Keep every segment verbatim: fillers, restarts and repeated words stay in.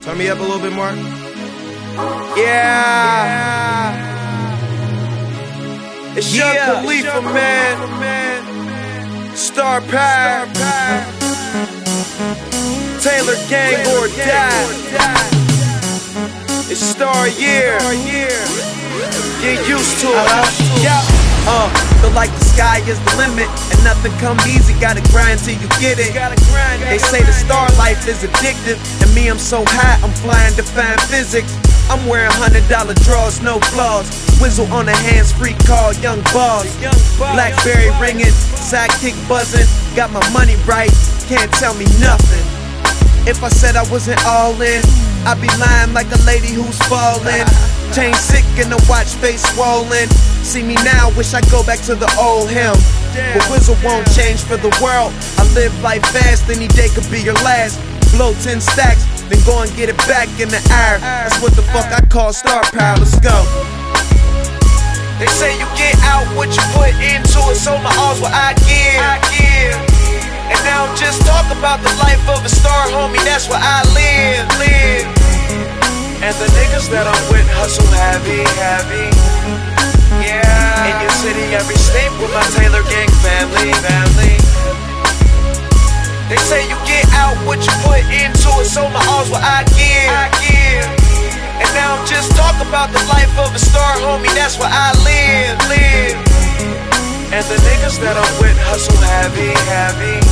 Turn me up a little bit more. Yeah. yeah. It's Young yeah. Khalifa, man. man. Star Power. Taylor Gang or Die. It's Star Year. Get used to it. Uh-huh. Yeah. Uh, feel like the sky is the limit, and nothing come easy, gotta grind till you get it. They say the star life is addictive, and me, I'm so high, I'm flying defying physics. I'm wearing hundred dollar drawers, no flaws. Whizzle on the hands, free call, young boss. Blackberry ringing, sidekick buzzing. Got my money right, can't tell me nothing. If I said I wasn't all in, I'd be lying like a lady who's falling. Chain sick and the watch face swollen. See me now, wish I go back to the old him. But Whizzle won't change for the world. I live life fast, any day could be your last. Blow ten stacks, then go and get it back in the air. That's what the fuck I call star power, let's go. They say you get out what you put into it, so my all's what I give. I give. And now just talk about the life of a star, homie, that's what I live, live. And the niggas that I'm with hustle heavy, heavy. Yeah. In your city, every state with my Taylor Gang family, family. They say you get out what you put into it, so my all's what I give. I give. And now just talk about the life of a star, homie, that's what I live, live. And the niggas that I'm with hustle heavy, heavy.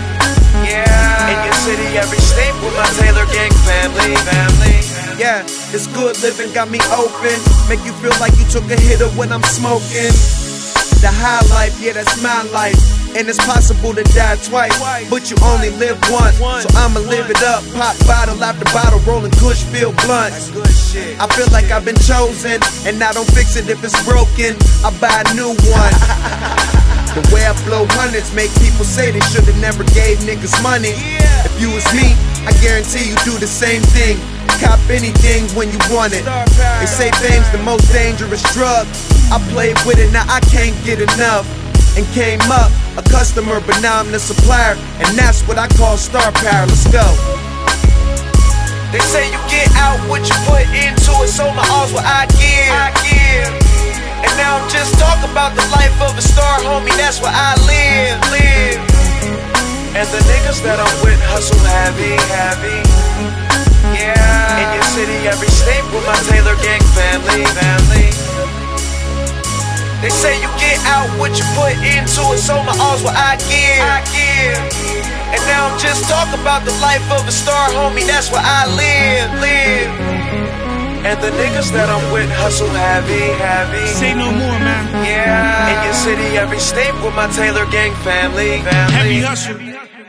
Yeah. In your city, every state with my Taylor Gang family, family. Yeah, this good living got me open. Make you feel like you took a hitter when I'm smoking. The high life, yeah, that's my life. And it's possible to die twice, but you only live once. So I'ma live it up, pop bottle after bottle, rolling kush, feel blunts. I feel like I've been chosen, and I don't fix it if it's broken. I buy a new one. The way I blow hundreds make people say they should've never gave niggas money. If you was me, I guarantee you do the same thing. Cop anything when you want it. They say fame's the most dangerous drug. I played with it, now I can't get enough. And came up a customer, but now I'm the supplier, and that's what I call star power. Let's go. They say you get out what you put into it, so my all's what I give. I give. And now just talk about the life of a star, homie, that's what I live, live. And the niggas that I'm with hustle heavy, heavy. Yeah. In your city, every state with my Taylor Gang family, family. They say you get out what you put into it, so my all's what I give. I give. And now just talk about the life of a star, homie, that's what I live, live. And the niggas that I'm with hustle heavy, heavy. Say no more, man. Yeah. In your city, every state with my Taylor Gang family, family. Heavy hustle.